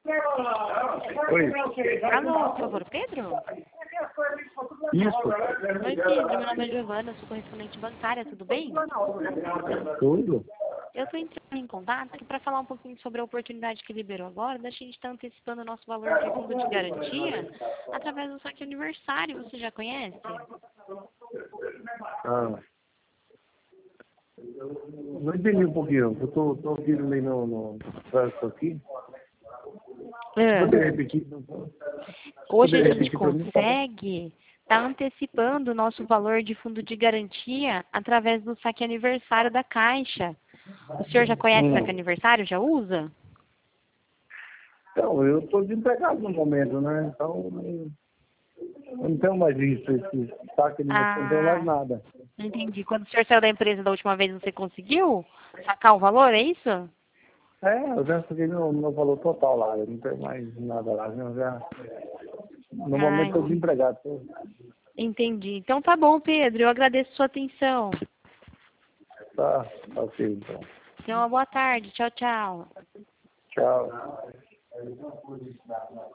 Oi. Alô, por favor, Pedro? Isso. Oi, Pedro, meu nome é Giovana, eu sou correspondente bancária, tudo bem? Tudo? Eu estou entrando em contato aqui para falar um pouquinho sobre a oportunidade que liberou agora, da gente estar antecipando o nosso valor de fundo de garantia através do saque aniversário, você já conhece? Ah. Não entendi um pouquinho. Eu tô ouvindo meio no trânsito aqui. Poderia repetir? Hoje a Poderia gente repetir para mim? consegue estar antecipando o nosso valor de fundo de garantia através do saque aniversário da Caixa. O senhor já conhece o saque aniversário? Já usa? Então, eu estou desempregado no momento, né? Então, não tenho mais isso. Esse saque não tenho mais nada. Entendi. Quando o senhor saiu da empresa da última vez, você conseguiu sacar o valor, é isso? Eu já saquei meu valor total lá. Eu não tenho mais nada lá. No momento estou desempregado. Entendi. Então tá bom, Pedro. Eu agradeço a sua atenção. Tá ok, então. Tenha uma boa tarde. Tchau, tchau. Tchau.